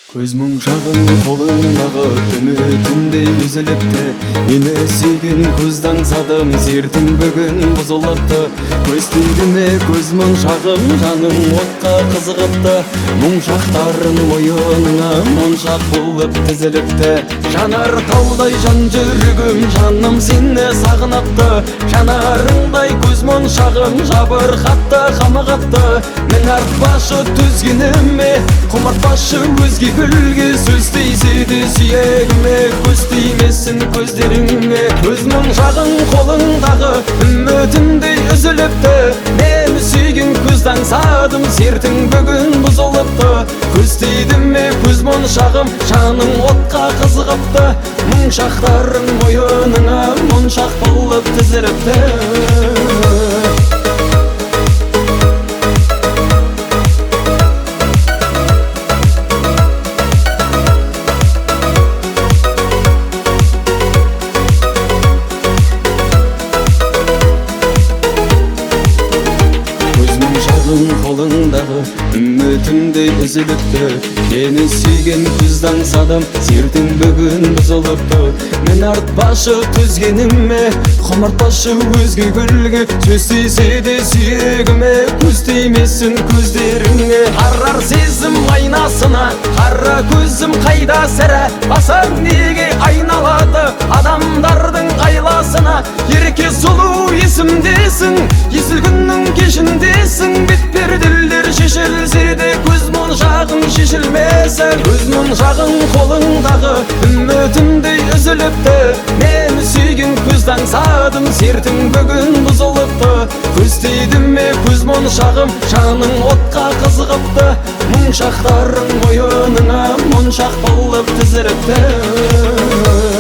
Көз мұңшағың қолыңдағы үмітімдей үзіліпті. Мені сүйген көзді аңсадым, сертің бүгін бұзылыпты. Көз тиді ме көз мұңшағым, жаным отқа қызығыпты. Мұңшақтарың мойыныңа моншақ болып тізіліпті. Жанар таудай жан жүрегім, жаным сені сағыныпты. Жанарыңдай көз мұңшағым, жабырқатты, қамығыпты. Мен артпашы түзгеніме, құмартпашы өзге гүлге. Сөз тисе де сүйегіме, көз тимесін көздеріңе. Көз мұңшағың қолыңдағы үмітімдей үзіліпті. Мені сүйген көзді аңсадым, сертің бүгін бұзылыпты. Көз тиді ме көз мұңшағым, жаның отқа қызығыпты. Мұңшақтарың мойыныңа моншақ болып тізіліпті. Қолыңдағы үмітімдей үзіліпті. Мені сүйген көзді аңсадым, сертің бүгін бұзылыпты. Мен артпашы түзгеніме, құмартпашы өзге гүлге. Сөз тисе де сүйегіме, көз тимесін көздеріңе. Қарар сезім айнасына, қара көзім қайда сірә. Басаң неге айналады адамдардың айласына. Ерке сұлу есімдесің, есіл күннің кешіндесің. Бетперделер шешілсе де көз мұңшағың шешілмесін. Көз мұңшағың қолыңдағы үмітімдей үзіліпті. Мені сүйген көзді аңсадым, сертің бүгін бұзылыпты. Көз тиді ме көз мұңшағым, жаның отқа қызығыпты. Мұңшақтарың мойыныңа моншақ болып тізіліпті.